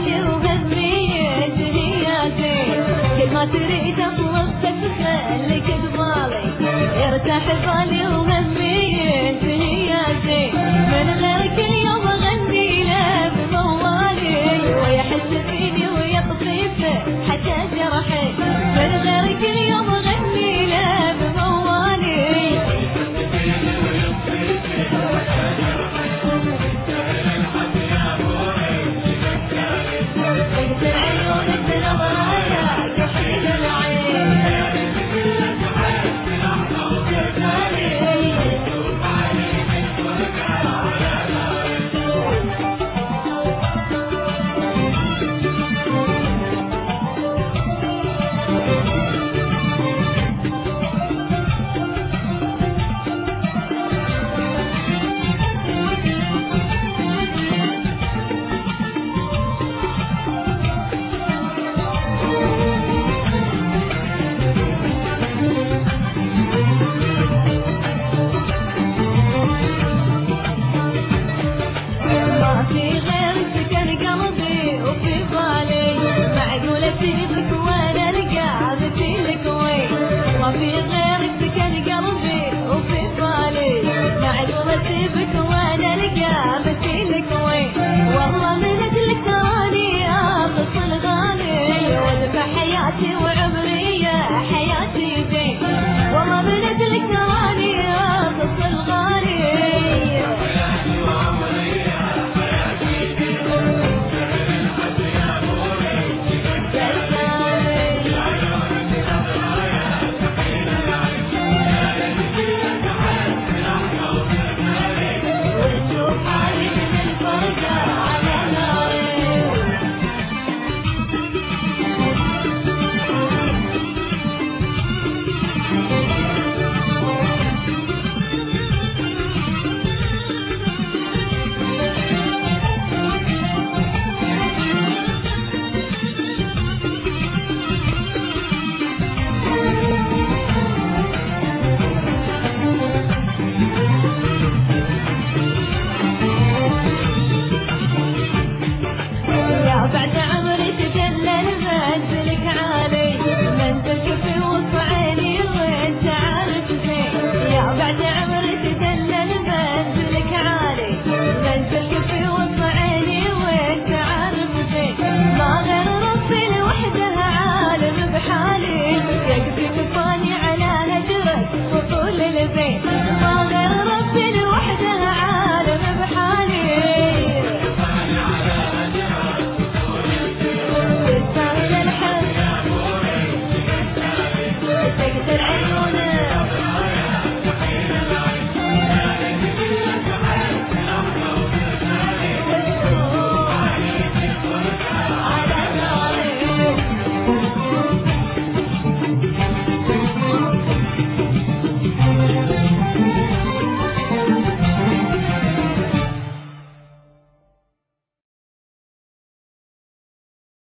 بالي وهمي يا زين كل ما تريد اطلب تخليك ببالي يرتاح بالي وهمي يا زين من غيرك اليوم اغني له بموالي ويحس فيني ويطفي حتى جرحي من غيرك اليوم اغني له بموالي في غيرك سكن قلبي وفي بالي معقول اسيبك وانا القى مثيلك وين والله من اجلك تراني اخص الغالي وذبح حياتي وعمري يا حياتي زين والله من اجلك تراني اخص الغالي حياتي وعمري يا حياتي زين بعد عمري تدلل منزلك عالي منزلك في وسط عيني وانت عارف زين يا بعد عمري تدلل منزلك عالي منزلك في وسط عيني وانت عارف زين ما غير ربي لوحده عالم بحالي يكفي كفاني على هجرك وطول البيت